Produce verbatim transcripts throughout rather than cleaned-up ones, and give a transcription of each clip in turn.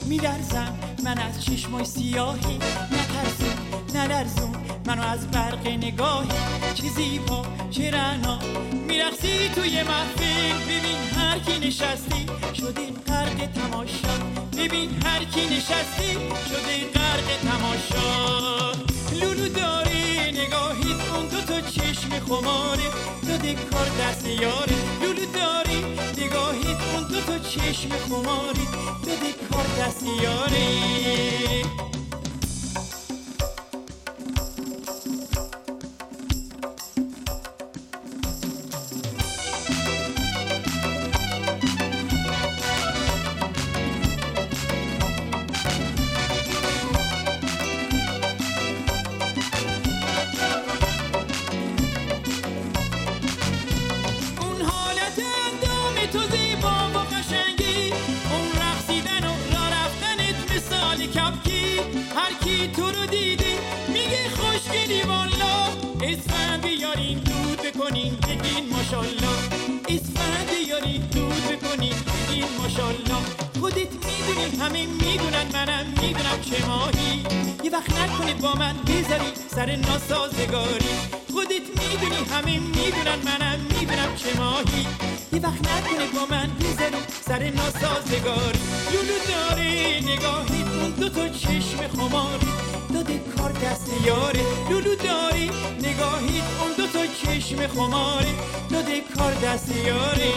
میلرزم من از چشمای سیاهی، نترسون نلرزون منو از برق نگاهی. چه زیبا چه رعنا میرقصی توی محفل، ببین هر کی نشستی شده غرق تماشا. ببین هر کی نشستی شده غرق تماشا. لولو داری نگاهیت اون دو تا چشم خماره، داده کار دست یاره. لولو داری نگاهیت اون دو تا چشم خماره، داده کار دست یاره. هر کی تو رو دیدی میگه خوشگلی والا. اسفند بیارین دود بکنین بگین ماشالله. اسفند بیارین دود بکنین بگین ماشالله. خودت میدونی همه میدونن منم میدونم چه ماهی. یه وقت نکنید با من بذاری سر ناسازگاری. خودت میدونی همه میدونن منم میدونم چه ماهی. یه وقت نکنید با من بذاری سر ناسازگاری. لولو داره نگاهیت اون دو تا چشم خماری، داده کار دست یاره. لولو داری نگاهیت اون دو تا چشم خماری، داده کار دست یاره.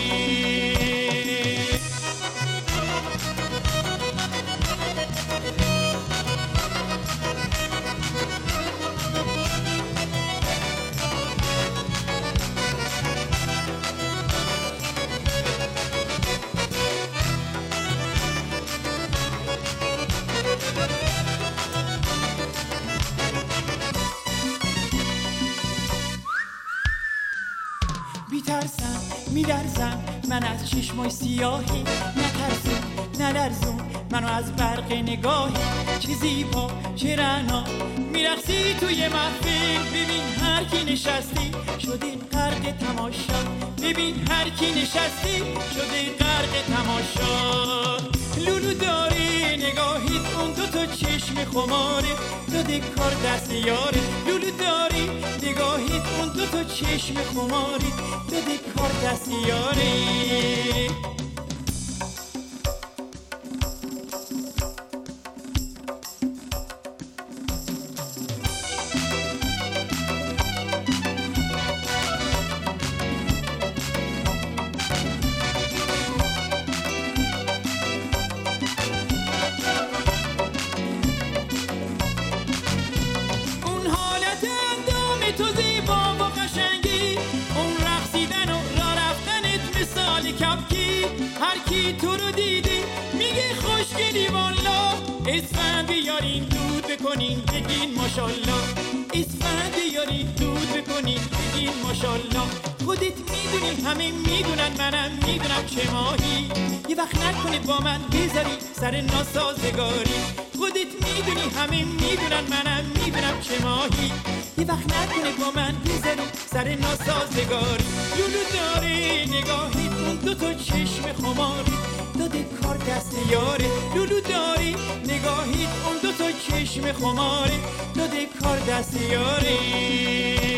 میترسم میلرزم من از چشمای سیاهی، نترسون نلرزون منو از برق نگاهی. چه زیبا چه رعنا میرقصی توی محفل، ببین هر کی نشستی شده غرق تماشا. ببین هر کی نشستی شده غرق تماشا. لولو داره نگاهیت اون دو تا چشم خماره، داده کار دست یاره. لولو داری نگاهیت اون دو تا چشم خماره، داده کار دست یاره. تو زیبا و قشنگی، اون رقصیدن و راه رفتنت مثال کبکی. هر کی تو رو دیدی میگه خوشگلی والا. اسفند بیارین دود بکنین بگین ماشالله. اسفند بیارین دود بکنین بگین ماشالله. خودت میدونی همه میدونن منم میدونم چه ماهی. یه وقت نکنید با من بذاری سر ناسازگاری. خودت میدونی همه میدونن منم میدونم چه ماهی. یه وقت نکنه با من بذاری سر ناسازگاری. لولو داره نگاهیت اون دو تا چشم خماری، داده کار دست یاره. لولو داری نگاهیت اون دو تا چشم خماری، داده کار دست یاره.